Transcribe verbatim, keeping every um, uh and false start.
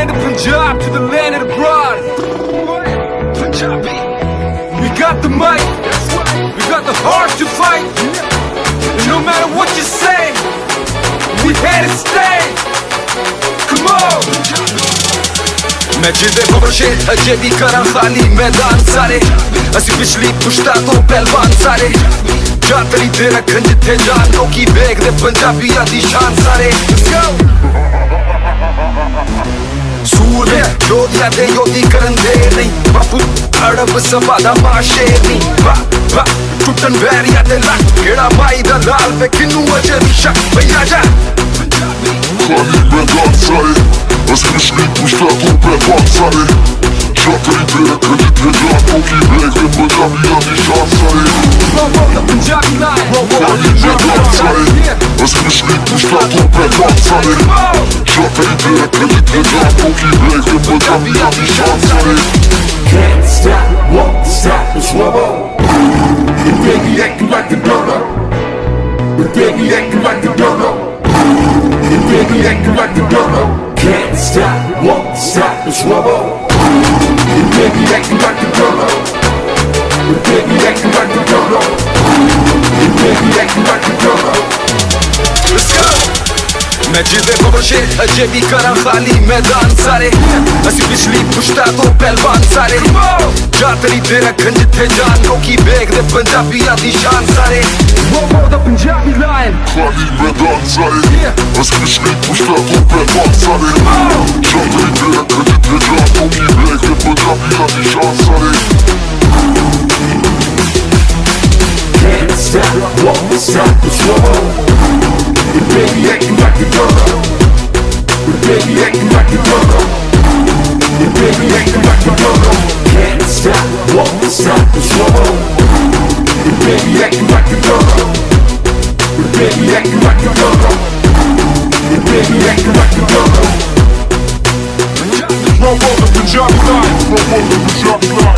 land of Punjab to the land of the broad. Punjabi. We got the mic, we got the heart to fight. And no matter what you say, we here to stay. Come on. मैं जिदे खोशे अजे भी करा खाली मैदान सारे असी पिछली पुश्ता तो पहलवान सारे जातरी दे रखन जिथे जान लोकी वेखदे पंजाबियां दी शान सारे सूर ने योधिया दे योधी करन दे नहीं बापू अड़ब सभा दा मां शेर नहीं वाह वाह टुटन बैरिया दे लक केड़ा माई दा लाल पे किन्नू अजे भी शक भैया जा खाली मैदान सारे असी पिछली पुश्ता तो पहलवान सारे जातरी दे रखन जिथे जान लोकी वेखदे पंजाबियां दी शान सारे Punjabi line खाली मैदान सारे असी पिछली पुश्ता तो पहलवान सारे जातरी दे रखन जिथे जान लोकी वेखदे पंजाबियां दी शान सारे Can't stop, won't stop, it's Robo. The baby acting like the dodo. The baby acting like the dodo. The baby acting like the dodo. Can't stop, won't stop, it's Robo. The baby acting like the dodo. The baby acting like the dodo. The baby acting like the dodo. Let's go. मैं जिदे खोशे अजे भी करा खाली मैदान सारे असी पिछली पुश्ता तो पहलवान सारे जातरी दे रखन जिथे जान लोकी वेखदे पंजाबियां दी शान सारे Robo the Punjabi line खाली मैदान सारे असी पिछली पुश्ता तो पहलवान सारे जातरी दे रखन जिथे जान लोकी वेखदे पंजाबियां दी शान सारे Can't stop, won't stop, it's Robo. The baby acting like the dodo. The baby acting like the dodo. The baby acting like the dodo. Can't stop, won't stop, it's Robo. The baby acting like the dodo. The baby acting like the dodo. The baby acting like the dodo. Robo the Punjabi line, Robo the Punjabi line.